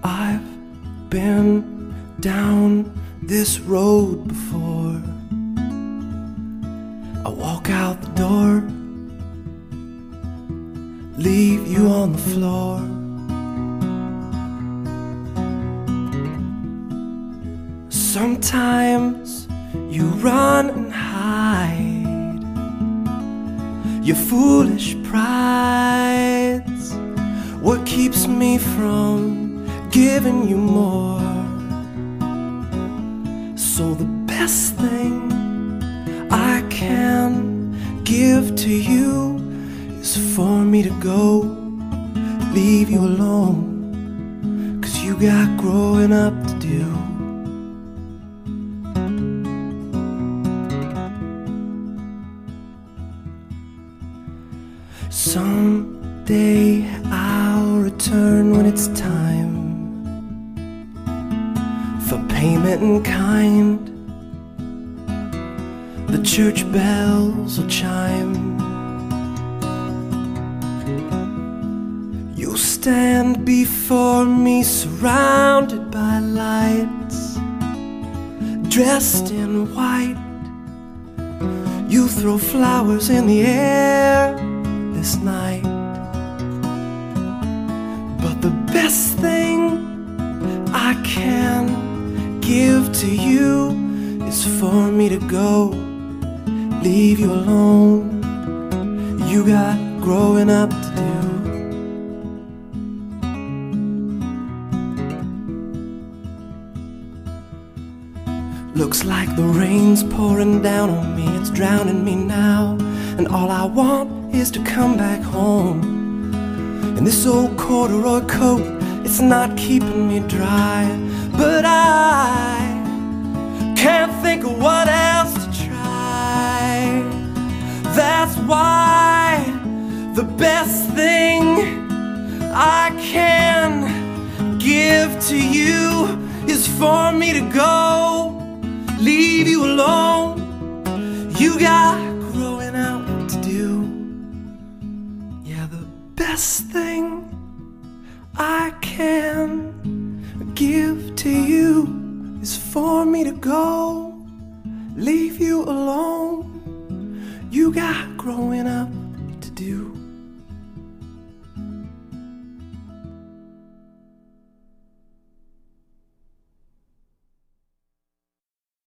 I've been down this road before. I walk out the door, leave you on the floor. Sometimes you run and hide, your foolish pride's what keeps me from giving you more. So the best thing I can give to you is for me to go, leave you alone, 'cause you got growing up to do. Someday I'll return when it's time for payment in kind. The church bells will chime. You'll stand before me surrounded by lights, dressed in white. You throw flowers in the air this night. But the best thing I can give to you is for me to go, leave you alone. You got growing up to do. Looks like the rain's pouring down on me, it's drowning me now, and all I want is to come back home. And this old corduroy coat, it's not keeping me dry, but I can't think of what else to try. That's why the best thing I can give to you is for me to go, leave you alone. You got growing out to do. Yeah, the best thing I can give to you is for me to go, leave you alone. You got growing up to do.